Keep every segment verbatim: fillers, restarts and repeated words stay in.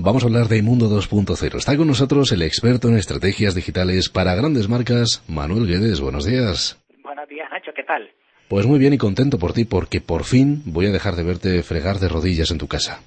vamos a hablar de Mundo dos punto cero. Está con nosotros el experto en estrategias digitales para grandes marcas, Manuel Guedes. Buenos días. Buenos días, Nacho, ¿qué tal? Pues muy bien y contento por ti, porque por fin voy a dejar de verte fregar de rodillas en tu casa.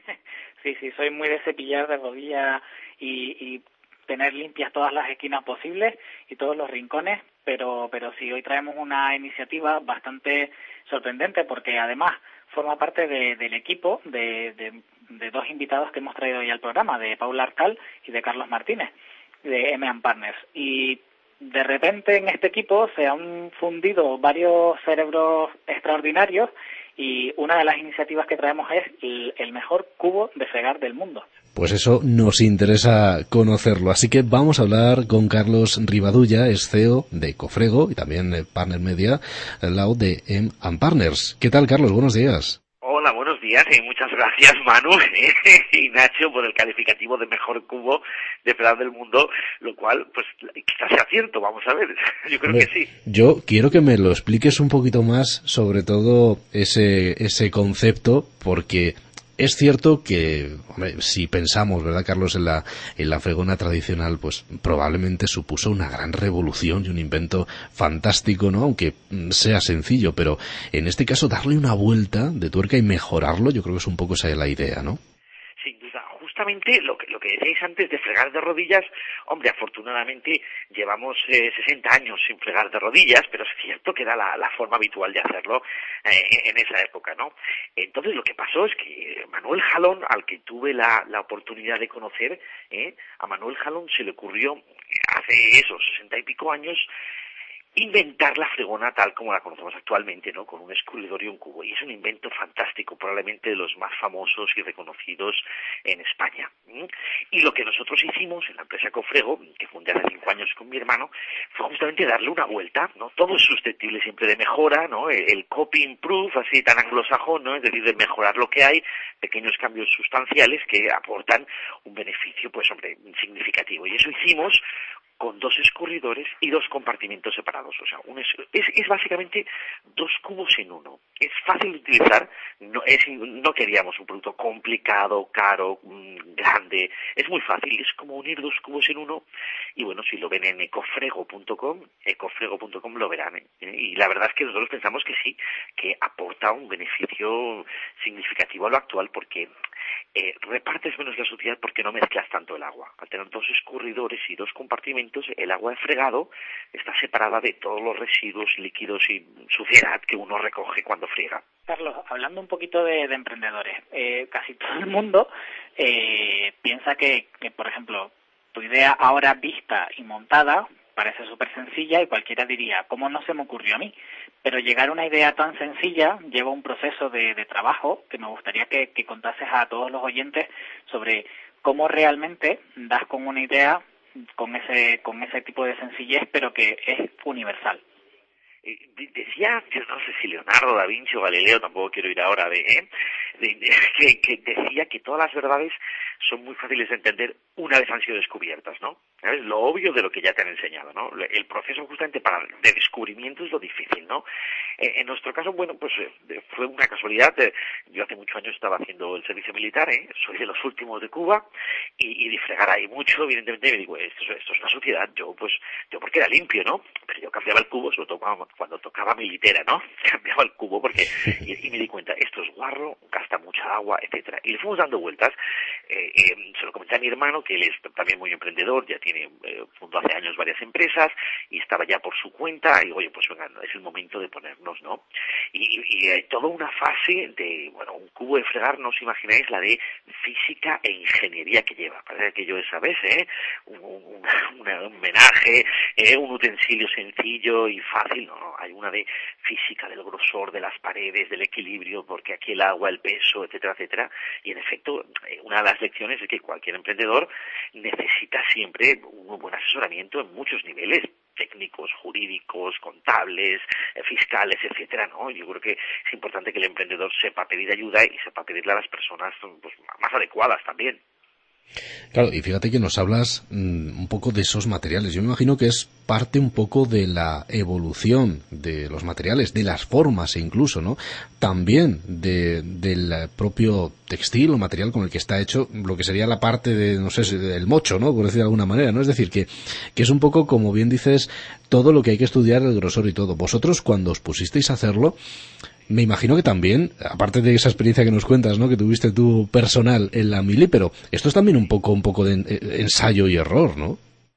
Sí, sí, soy muy de cepillar de rodillas y, y tener limpias todas las esquinas posibles y todos los rincones, pero, pero sí, hoy traemos una iniciativa bastante sorprendente porque además forma parte de, del equipo de, de, de dos invitados que hemos traído hoy al programa, de Paula Arcal y de Carlos Martínez, de M and Partners. Y de repente en este equipo se han fundido varios cerebros extraordinarios y una de las iniciativas que traemos es el, el mejor cubo de fregar del mundo. Pues eso nos interesa conocerlo, así que vamos a hablar con Carlos Rivadulla, es C E O de Ecofrego y también Partner Media, al lado de M and Partners. ¿Qué tal, Carlos? Buenos días. Hola, buenos días y muchas gracias, Manu y Nacho, por el calificativo de mejor cubo de fregar del mundo, lo cual, pues, quizás sea cierto, vamos a ver, yo creo Hombre, que sí. Yo quiero que me lo expliques un poquito más, sobre todo ese, ese concepto, porque es cierto que, hombre, si pensamos, ¿verdad, Carlos, en la, en la fregona tradicional, pues probablemente supuso una gran revolución y un invento fantástico, ¿no? Aunque sea sencillo, pero en este caso darle una vuelta de tuerca y mejorarlo, yo creo que es un poco esa la idea, ¿no? Sin duda, justamente lo que, lo que decíais antes de fregar de rodillas, hombre, afortunadamente llevamos eh, sesenta años sin fregar de rodillas, pero es cierto que era la, la forma habitual de hacerlo eh, en esa época, ¿no? Entonces lo que pasó es que Manuel Jalón, al que tuve la, la oportunidad de conocer, eh, a Manuel Jalón se le ocurrió hace esos sesenta y pico años inventar la fregona tal como la conocemos actualmente, ¿no? Con un escurridor y un cubo. Y es un invento fantástico, probablemente de los más famosos y reconocidos en España. ¿Mm? Y lo que nosotros hicimos en la empresa Ecofrego, que fundé hace cinco años con mi hermano, fue justamente darle una vuelta, ¿no? Todo es susceptible siempre de mejora, ¿no? El, el copy improve, así tan anglosajón, ¿no? Es decir, de mejorar lo que hay, pequeños cambios sustanciales que aportan un beneficio, pues, hombre, significativo. Y eso hicimos con dos escurridores y dos compartimentos separados. O sea, un es, es, es básicamente dos cubos en uno. Es fácil de utilizar, no, es, no queríamos un producto complicado, caro, mmm, grande. Es muy fácil, es como unir dos cubos en uno. Y bueno, si lo ven en ecofrego punto com, ecofrego punto com lo verán. ¿eh? Y la verdad es que nosotros pensamos que sí, que aporta un beneficio significativo a lo actual porque eh, repartes menos la suciedad porque no mezclas tanto el agua. Al tener dos escurridores y dos compartimentos, el agua de fregado está separada de todos los residuos, líquidos y suciedad que uno recoge cuando friega. Carlos, hablando un poquito de, de emprendedores, eh, casi todo el mundo eh, piensa que, que, por ejemplo, tu idea ahora vista y montada parece súper sencilla y cualquiera diría, ¿cómo no se me ocurrió a mí? Pero llegar a una idea tan sencilla lleva un proceso de, de trabajo que me gustaría que, que contases a todos los oyentes sobre cómo realmente das con una idea con ese con ese tipo de sencillez, pero que es universal. Eh, decía, yo no sé si Leonardo da Vinci o Galileo, tampoco quiero ir ahora de, ¿eh? de, de que, que decía que todas las verdades son muy fáciles de entender una vez han sido descubiertas, ¿no? ¿Sabes? Lo obvio de lo que ya te han enseñado, ¿no? El proceso justamente para de descubrimiento es lo difícil, ¿no? Eh, en nuestro caso, bueno, pues eh, fue una casualidad. Eh, yo hace muchos años estaba haciendo el servicio militar, ¿eh? Soy de los últimos de Cuba y, y de fregar ahí mucho, evidentemente me digo, esto, esto es una suciedad, yo pues, yo porque era limpio, ¿no? Pero yo cambiaba el cubo, sobre todo cuando, cuando tocaba mi litera, ¿no? Cambiaba el cubo porque, y, y me di cuenta, esto es guarro, gasta mucha agua, etcétera. Y le fuimos dando vueltas. Eh, eh, se lo comenté a mi hermano, que él es también muy emprendedor, ya tiene, eh, fundó hace años varias empresas y estaba ya por su cuenta, y digo, oye, pues venga, es el momento de ponernos, ¿no? Y, y hay toda una fase de, bueno, un cubo de fregar, no os imagináis la de física e ingeniería que lleva. Parece que yo esa vez, ¿eh? Un, un, una, un homenaje, ¿eh? Un utensilio sencillo y fácil, no, no, hay una de física del grosor de las paredes, del equilibrio, porque aquí el agua, el peso, etcétera, etcétera. Y en efecto, una de las lecciones es que cualquier emprendedor necesita siempre un buen asesoramiento en muchos niveles, técnicos, jurídicos, contables, eh, fiscales, etcétera, ¿no? Yo creo que es importante que el emprendedor sepa pedir ayuda y sepa pedirle a las personas pues, más adecuadas también. Claro, y fíjate que nos hablas mmm, un poco de esos materiales. Yo me imagino que es parte un poco de la evolución de los materiales, de las formas e incluso, ¿no? También de, del propio textil o material con el que está hecho lo que sería la parte de, no sé, del mocho, ¿no? Por decir de alguna manera, ¿no? Es decir, que, que es un poco, como bien dices, todo lo que hay que estudiar, el grosor y todo. Vosotros, cuando os pusisteis a hacerlo, me imagino que también, aparte de esa experiencia que nos cuentas, ¿no? Que tuviste tú personal en la mili, pero esto es también un poco, un poco de ensayo y error, ¿no?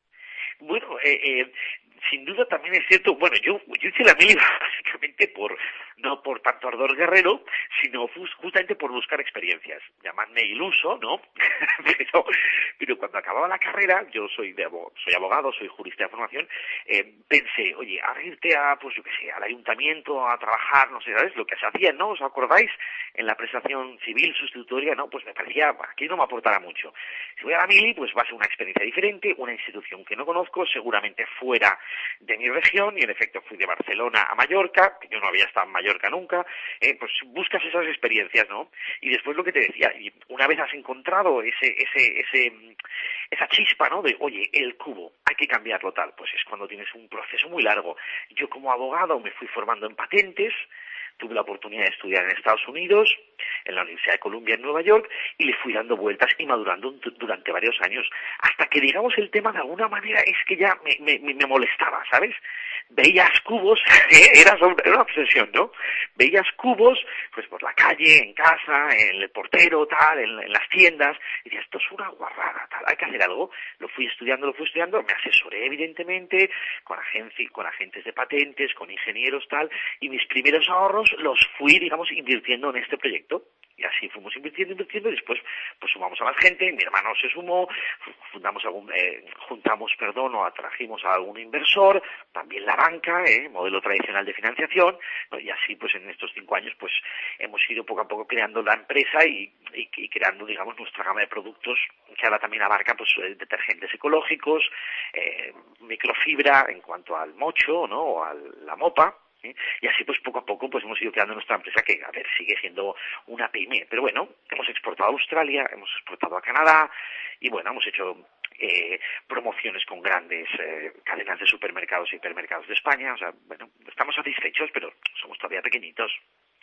Bueno, eh, eh, sin duda también es cierto, bueno, yo, yo hice la mili básicamente por, no por tanto ardor guerrero, sino justamente por buscar experiencias. Llamadme iluso, ¿no? pero, pero cuando acababa la carrera, yo soy de soy abogado, soy jurista de formación, eh, pensé, oye, a irte a, pues yo qué sé, al ayuntamiento a trabajar, no sé, ¿sabes? Lo que se hacía, ¿no? ¿Os acordáis? En la prestación civil sustitutoria, ¿no? Pues me parecía, aquí no me aportará mucho. Si voy a la mili, pues va a ser una experiencia diferente, una institución que no conozco, seguramente fuera de mi región, y en efecto fui de Barcelona a Mallorca, que yo no había estado en Mallorca nunca, eh, pues buscas esas experiencias, ¿no? Y después lo que te decía, y una vez has encontrado ese, ese, ese, esa chispa, ¿no? De, oye, el cubo, hay que cambiarlo tal, pues es cuando tienes un proceso muy largo. Yo como abogado me fui formando en patentes, tuve la oportunidad de estudiar en Estados Unidos, en la Universidad de Columbia en Nueva York, y le fui dando vueltas y madurando durante varios años, hasta que, digamos, el tema de alguna manera es que ya me, me, me molestaba, ¿sabes? Veías cubos, era, sobre, era una obsesión, ¿no? Veías cubos, pues por la calle, en casa, en el portero, tal, en, en las tiendas, y decías, esto es una guarrada, tal, hay que hacer algo. Lo fui estudiando, lo fui estudiando, me asesoré evidentemente con agencia, con agentes de patentes, con ingenieros, tal, y mis primeros ahorros los fui, digamos, invirtiendo en este proyecto. Y así fuimos invirtiendo, invirtiendo, y después pues sumamos a más gente, mi hermano se sumó, fundamos algún, eh, juntamos, perdón, o atrajimos a algún inversor, también la banca, eh, modelo tradicional de financiación, ¿no? Y así pues en estos cinco años pues hemos ido poco a poco creando la empresa y, y, y creando, digamos, nuestra gama de productos, que ahora también abarca pues detergentes ecológicos, eh, microfibra en cuanto al mocho, ¿no? O a la mopa. ¿Eh? Y así pues poco a poco pues hemos ido creando nuestra empresa, que a ver, sigue siendo una pyme, pero bueno, hemos exportado a Australia, hemos exportado a Canadá y bueno, hemos hecho eh, promociones con grandes eh, cadenas de supermercados y hipermercados de España. O sea, bueno, estamos satisfechos, pero somos todavía pequeñitos.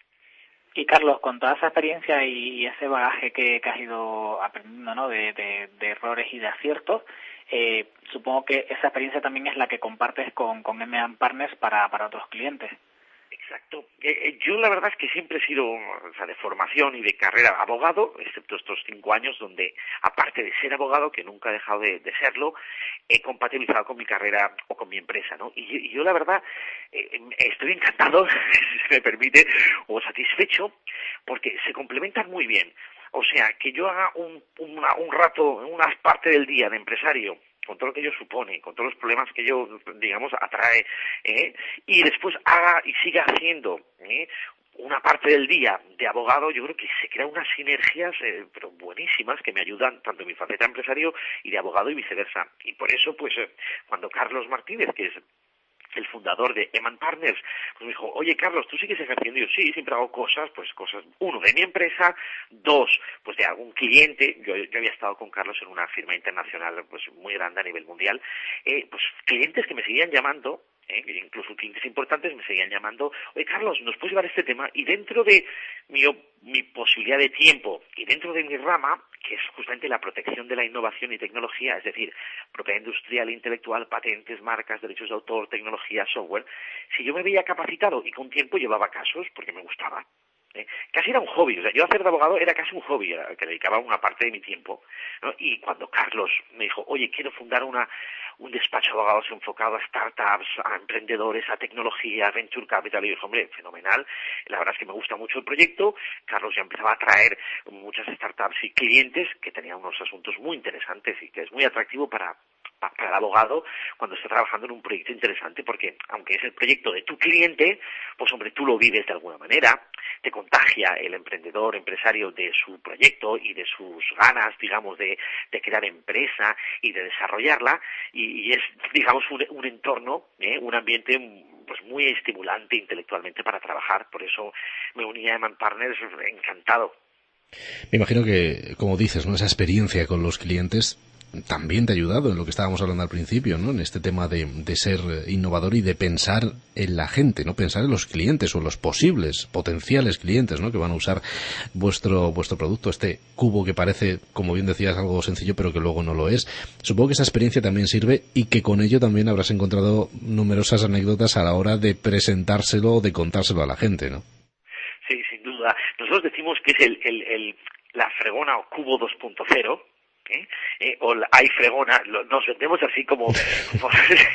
Y Carlos, con toda esa experiencia y ese bagaje que, que has ido aprendiendo, ¿no? de, de, de errores y de aciertos, eh, supongo que esa experiencia también es la que compartes con, con M and Partners para, para otros clientes. Exacto. Eh, yo la verdad es que siempre he sido, o sea, de formación y de carrera abogado, excepto estos cinco años donde, aparte de ser abogado, que nunca he dejado de, de serlo, he compatibilizado con mi carrera o con mi empresa, ¿no? Y yo, y yo la verdad eh, estoy encantado, si se me permite, o satisfecho, porque se complementan muy bien. O sea, que yo haga un, una, un rato, una parte del día de empresario, con todo lo que ello supone, con todos los problemas que ello, digamos, atrae, ¿eh? Y después haga y siga haciendo, ¿eh? Una parte del día de abogado, yo creo que se crean unas sinergias eh, pero buenísimas, que me ayudan tanto en mi faceta empresario y de abogado y viceversa. Y por eso, pues, eh, cuando Carlos Martínez, que es el fundador de M and Partners, pues me dijo, oye Carlos, ¿tú sigues ejerciendo? Y yo, sí, siempre hago cosas, pues cosas, uno, de mi empresa, dos, pues de algún cliente. Yo, yo había estado con Carlos en una firma internacional pues muy grande a nivel mundial, eh, pues clientes que me seguían llamando, eh, incluso clientes importantes me seguían llamando, oye Carlos, ¿nos puedes llevar este tema? Y dentro de mi, mi posibilidad de tiempo y dentro de mi rama, que es justamente la protección de la innovación y tecnología, es decir, propiedad industrial e intelectual, patentes, marcas, derechos de autor, tecnología, software, si yo me veía capacitado y con tiempo llevaba casos porque me gustaba. ¿eh? Casi era un hobby, o sea, yo hacer de abogado era casi un hobby, a que dedicaba una parte de mi tiempo, ¿no? Y cuando Carlos me dijo, oye, quiero fundar una un despacho de abogados enfocado a startups, a emprendedores, a tecnología, a venture capital, y dije, hombre, fenomenal, la verdad es que me gusta mucho el proyecto. Carlos ya empezaba a traer muchas startups y clientes que tenían unos asuntos muy interesantes y que es muy atractivo para para el abogado cuando está trabajando en un proyecto interesante, porque aunque es el proyecto de tu cliente, pues hombre, tú lo vives de alguna manera, te contagia el emprendedor, empresario de su proyecto y de sus ganas, digamos, de, de crear empresa y de desarrollarla, y, y es, digamos, un, un entorno, ¿eh? un ambiente pues muy estimulante intelectualmente para trabajar. Por eso me uní a M and Partners encantado. Me imagino que, como dices, ¿no?, esa experiencia con los clientes también te ha ayudado en lo que estábamos hablando al principio, ¿no?, en este tema de, de ser innovador y de pensar en la gente, ¿no?, pensar en los clientes o en los posibles, potenciales clientes, ¿no?, que van a usar vuestro vuestro producto, este cubo que parece, como bien decías, algo sencillo pero que luego no lo es. Supongo que esa experiencia también sirve y que con ello también habrás encontrado numerosas anécdotas a la hora de presentárselo o de contárselo a la gente, ¿no? Sí, sin duda. Nosotros decimos que es el, el, el la fregona o cubo dos punto cero, ¿eh? Eh, o la iFregona, lo, nos vendemos así como, como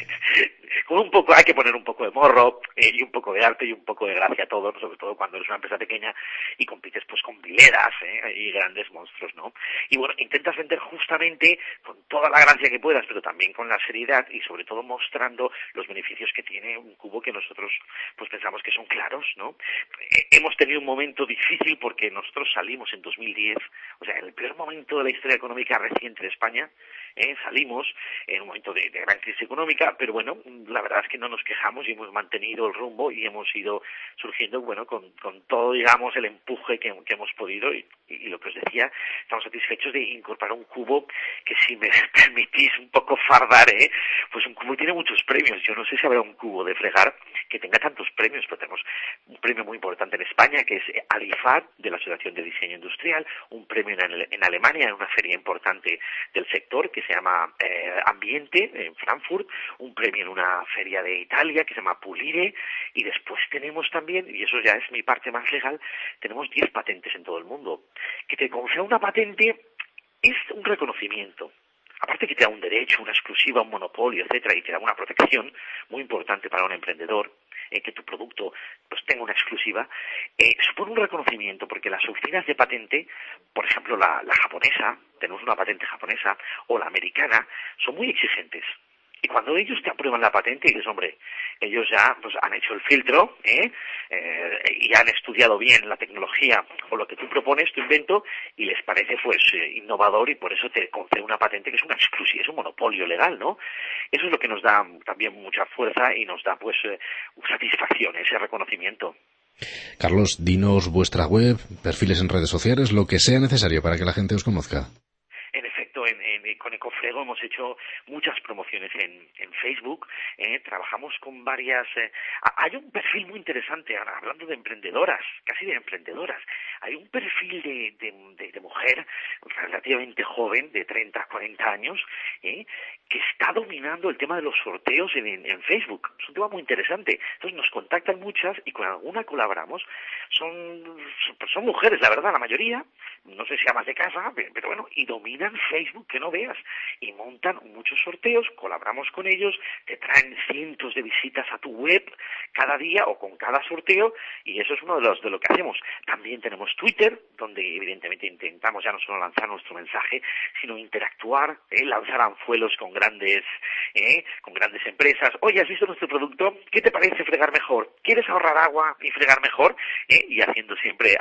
con un poco, hay que poner un poco de morro eh, y un poco de arte y un poco de gracia a todo, ¿no? Sobre todo cuando eres una empresa pequeña y compites pues con vileras ¿eh? y grandes monstruos, ¿no? Y bueno, intentas vender justamente con toda la gracia que puedas, pero también con la seriedad y sobre todo mostrando los beneficios que tiene un cubo que nosotros pues pensamos que son claros, ¿no? Eh, hemos tenido un momento difícil porque nosotros salimos en dos mil diez, o sea, en el peor momento de la historia económica reciente de España, eh, salimos en un momento de, de gran crisis económica, pero bueno, la verdad es que no nos quejamos y hemos mantenido el rumbo y hemos ido surgiendo, bueno, con, con todo, digamos, el empuje que, que hemos podido y, y lo que os decía, estamos satisfechos de incorporar un cubo que, si me permitís un poco fardar, ¿eh? Pues un cubo tiene muchos premios. Yo no sé si habrá un cubo de fregar que tenga tantos premios, pero tenemos un premio muy importante en España, que es ALIFAT, de la Asociación de Diseño Industrial, un premio en, en Alemania, en una feria importante del sector, que se llama eh, Ambiente, en Frankfurt, un premio en una feria de Italia, que se llama Pulire, y después tenemos también, y eso ya es mi parte más legal, tenemos diez patentes en todo el mundo. Que te conceda una patente es un reconocimiento. Aparte que te da un derecho, una exclusiva, un monopolio, etcétera, y te da una protección muy importante para un emprendedor, eh, que tu producto pues tenga una exclusiva, eh, supone un reconocimiento, porque las oficinas de patente, por ejemplo la, la japonesa, tenemos una patente japonesa, o la americana, son muy exigentes. Y cuando ellos te aprueban la patente, dices, hombre, ellos ya pues han hecho el filtro ¿eh? Eh, y han estudiado bien la tecnología o lo que tú propones, tu invento, y les parece pues eh, innovador, y por eso te concede una patente que es una exclusiva, es un monopolio legal, ¿no? Eso es lo que nos da también mucha fuerza y nos da pues eh, satisfacción, ese reconocimiento. Carlos, dinos vuestra web, perfiles en redes sociales, lo que sea necesario para que la gente os conozca. En efecto, en, en, con Ecofrego hemos hecho muchas promociones en, en Facebook, eh, trabajamos con varias... Eh, hay un perfil muy interesante, ahora, hablando de emprendedoras, casi de emprendedoras, hay un perfil de, de, de, de mujer relativamente joven, de treinta a cuarenta años, eh, que está dominando el tema de los sorteos en, en, en Facebook. Es un tema muy interesante. Entonces nos contactan muchas y con alguna colaboramos. Son, son, son mujeres, la verdad, la mayoría, no sé si amas de casa, pero bueno, y dominan Facebook, que no veas, y montan muchos sorteos, colaboramos con ellos, te traen cientos de visitas a tu web cada día o con cada sorteo, y eso es uno de los de lo que hacemos. También tenemos Twitter, donde evidentemente intentamos ya no solo lanzar nuestro mensaje, sino interactuar, ¿eh? lanzar anzuelos con grandes, ¿eh? con grandes empresas. Oye, ¿has visto nuestro producto? ¿Qué te parece fregar mejor? ¿Quieres ahorrar agua y fregar mejor? ¿Eh? Y haciendo siempre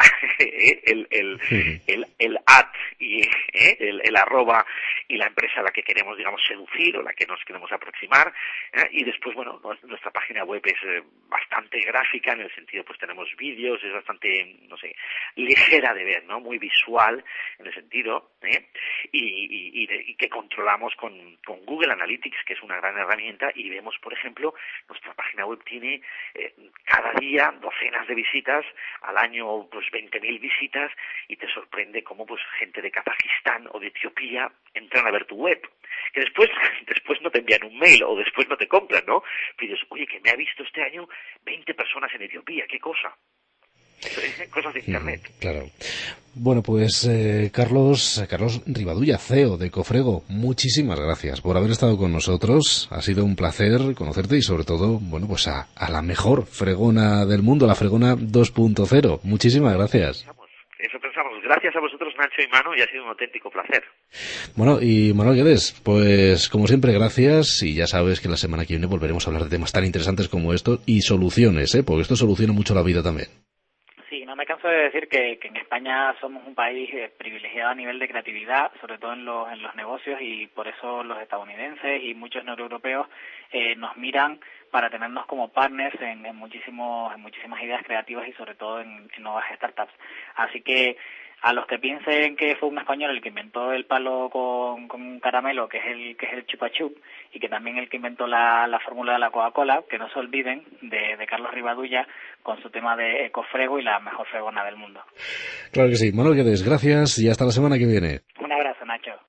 el, el, el, el ad y ¿eh? el, el arroba y la empresa a la que queremos, digamos, seducir o la que nos queremos aproximar. ¿eh? Y después, bueno, nuestra página web es eh, bastante gráfica, en el sentido, pues tenemos vídeos, es bastante, no sé, ligera de ver, ¿no? Muy visual en el sentido, ¿eh? y, y, y, de, y que controlamos con, con Google Analytics, que es una gran herramienta, y vemos, por ejemplo, nuestra página web tiene eh, cada día docenas de visitas, al año pues veinte mil visitas, y te sorprende cómo pues gente de Kazajistán o de Etiopía entran a ver tu web, que después después no te envían un mail o después no te compran, ¿no? Pero dices, oye, que me ha visto este año veinte personas en Etiopía, qué cosa. Cosas de internet. Mm, claro. Bueno, pues eh, Carlos Carlos Rivadulla, C E O de Ecofrego, muchísimas gracias por haber estado con nosotros. Ha sido un placer conocerte y sobre todo, bueno, pues a, a la mejor fregona del mundo, la fregona dos punto cero. Muchísimas gracias. Eso pensamos. Gracias a vosotros, Nacho y Manu, y ha sido un auténtico placer. Bueno, y Manuel Guedes, pues como siempre, gracias, y ya sabes que la semana que viene volveremos a hablar de temas tan interesantes como estos y soluciones, ¿eh? Porque esto soluciona mucho la vida también. Sí, no me canso de decir que, que en España somos un país eh, privilegiado a nivel de creatividad, sobre todo en los, en los negocios, y por eso los estadounidenses y muchos neuroeuropeos eh, nos miran para tenernos como partners en, en, muchísimos, en muchísimas ideas creativas y sobre todo en, en nuevas startups. Así que a los que piensen que fue un español el que inventó el palo con, con un caramelo, que es el que es el chupa chup, y que también el que inventó la, la fórmula de la Coca-Cola, que no se olviden de, de Carlos Rivadulla con su tema de ecofrego y la mejor fregona del mundo. Claro que sí. Manuel Guedes, gracias y hasta la semana que viene. Un abrazo, Nacho.